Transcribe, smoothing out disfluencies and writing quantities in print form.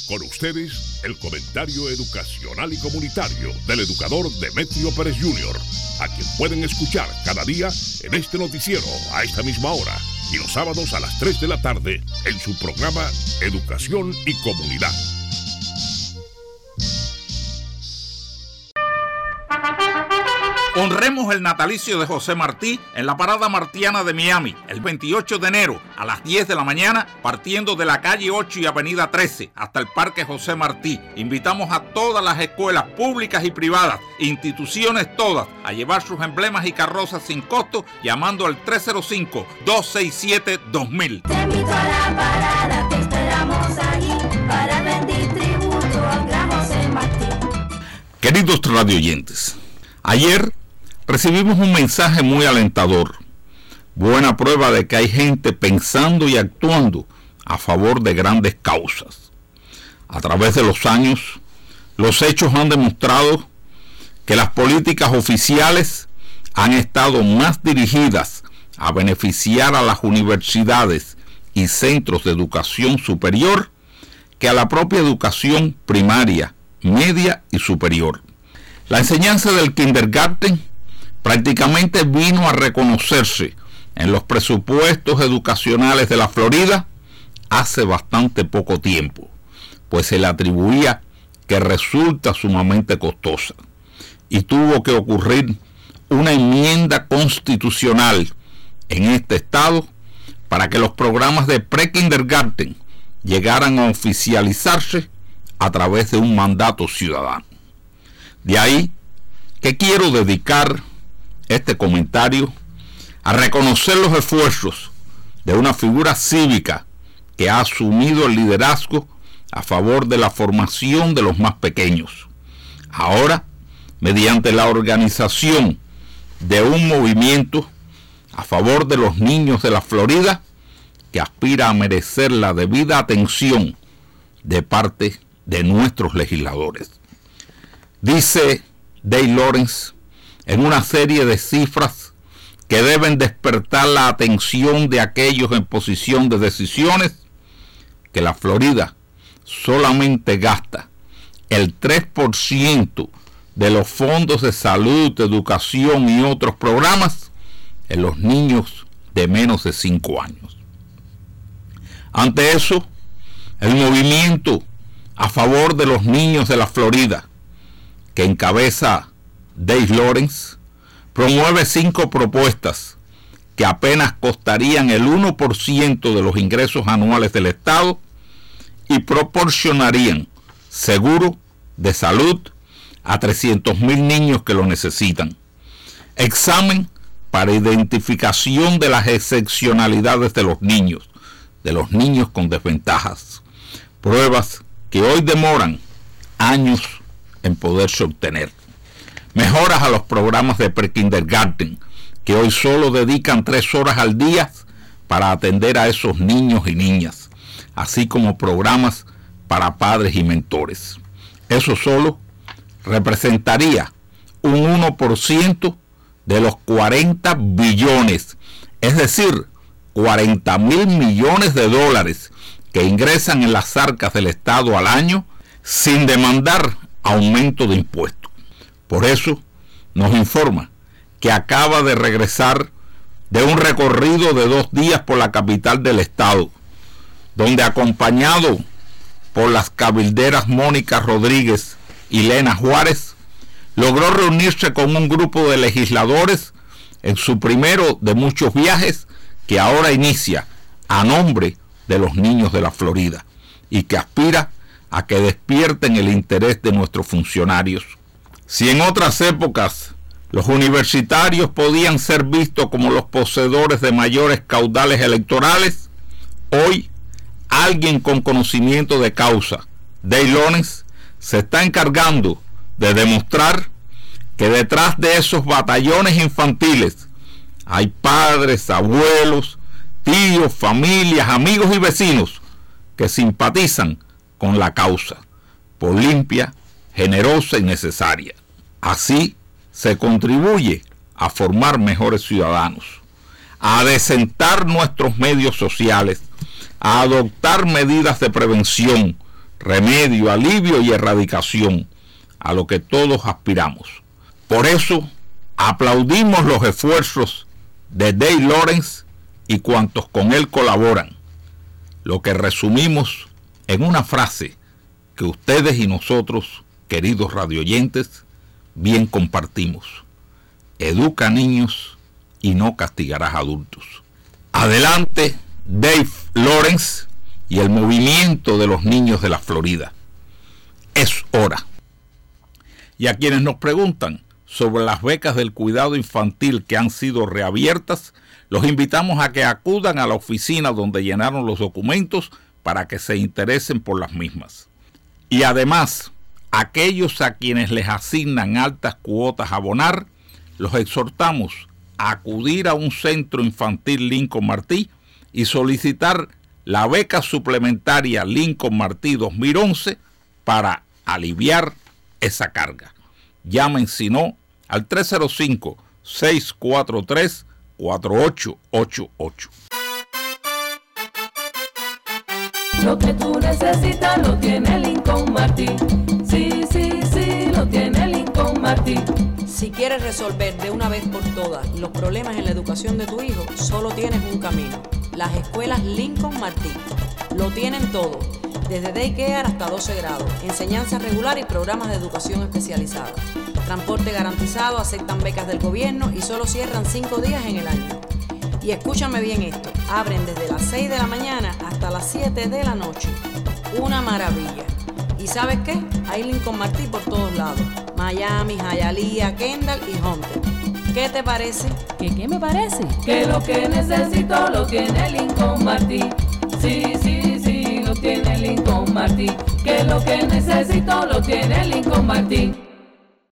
Con ustedes, el comentario educacional y comunitario del educador Demetrio Pérez Jr., a quien pueden escuchar cada día en este noticiero a esta misma hora y los sábados a las 3 de la tarde en su programa Educación y Comunidad. Honremos el natalicio de José Martí en la Parada Martiana de Miami, el 28 de enero a las 10 de la mañana, partiendo de la calle 8 y avenida 13 hasta el Parque José Martí. Invitamos a todas las escuelas públicas y privadas, instituciones todas, a llevar sus emblemas y carrozas sin costo, llamando al 305-267-2000. Te invito a la parada, te esperamos allí para rendir tributo al gran José Martí. Queridos radioyentes, ayer recibimos un mensaje muy alentador, buena prueba de que hay gente pensando y actuando a favor de grandes causas. A través de los años, los hechos han demostrado que las políticas oficiales han estado más dirigidas a beneficiar a las universidades y centros de educación superior que a la propia educación primaria, media y superior. La enseñanza del kindergarten prácticamente vino a reconocerse en los presupuestos educacionales de la Florida hace bastante poco tiempo, pues se le atribuía que resulta sumamente costosa y tuvo que ocurrir una enmienda constitucional en este estado para que los programas de pre-kindergarten llegaran a oficializarse a través de un mandato ciudadano. De ahí que quiero dedicar este comentario a reconocer los esfuerzos de una figura cívica que ha asumido el liderazgo a favor de la formación de los más pequeños. Ahora, mediante la organización de un movimiento a favor de los niños de la Florida que aspira a merecer la debida atención de parte de nuestros legisladores. Dice Dale Lawrence en una serie de cifras que deben despertar la atención de aquellos en posición de decisiones, que la Florida solamente gasta el 3% de los fondos de salud, educación y otros programas en los niños de menos de 5 años. Ante eso, el movimiento a favor de los niños de la Florida, que encabeza Dale Lawrence, promueve 5 propuestas que apenas costarían el 1% de los ingresos anuales del Estado y proporcionarían seguro de salud a 300,000 niños que lo necesitan. Examen para identificación de las excepcionalidades de los niños con desventajas. Pruebas que hoy demoran años en poderse obtener. Mejoras a los programas de pre-kindergarten, que hoy solo dedican 3 horas al día para atender a esos niños y niñas, así como programas para padres y mentores. Eso solo representaría un 1% de los 40 billones, es decir, 40,000 millones de dólares que ingresan en las arcas del Estado al año sin demandar aumento de impuestos. Por eso nos informa que acaba de regresar de un recorrido de 2 días por la capital del estado, donde acompañado por las cabilderas Mónica Rodríguez y Lena Juárez, logró reunirse con un grupo de legisladores en su primero de muchos viajes que ahora inicia a nombre de los niños de la Florida y que aspira a que despierten el interés de nuestros funcionarios. Si en otras épocas los universitarios podían ser vistos como los poseedores de mayores caudales electorales, hoy alguien con conocimiento de causa, Dale Lawrence, se está encargando de demostrar que detrás de esos batallones infantiles hay padres, abuelos, tíos, familias, amigos y vecinos que simpatizan con la causa, por limpia, generosa y necesaria. Así se contribuye a formar mejores ciudadanos, a adecentar nuestros medios sociales, a adoptar medidas de prevención, remedio, alivio y erradicación a lo que todos aspiramos. Por eso, aplaudimos los esfuerzos de Dave Lawrence y cuantos con él colaboran, lo que resumimos en una frase que ustedes y nosotros, queridos radioyentes, bien compartimos: educa niños y no castigarás adultos. Adelante, Dave Lawrence y el movimiento de los niños de la Florida. Es hora. Y a quienes nos preguntan sobre las becas del cuidado infantil que han sido reabiertas, los invitamos a que acudan a la oficina donde llenaron los documentos para que se interesen por las mismas. Y además, aquellos a quienes les asignan altas cuotas a abonar, los exhortamos a acudir a un centro infantil Lincoln Martí y solicitar la beca suplementaria Lincoln Martí 2011 para aliviar esa carga. Llamen si no al 305-643-4888. Lo que tú necesitas lo tiene Lincoln Martí. Sí, sí, sí, lo tiene Lincoln Martí. Si quieres resolver de una vez por todas los problemas en la educación de tu hijo, solo tienes un camino: las escuelas Lincoln Martí. Lo tienen todo, desde daycare hasta 12 grados, enseñanza regular y programas de educación especializada. Transporte garantizado, aceptan becas del gobierno y solo cierran 5 días en el año. Y escúchame bien esto, abren desde las 6 de la mañana hasta las 7 de la noche. Una maravilla. ¿Y sabes qué? Hay Lincoln Martí por todos lados: Miami, Hialeah, Kendall y Hunter. ¿Qué te parece? ¿Qué me parece? Que lo que necesito lo tiene Lincoln Martí. Sí, sí, sí, lo tiene Lincoln Martí. Que lo que necesito lo tiene Lincoln Martí.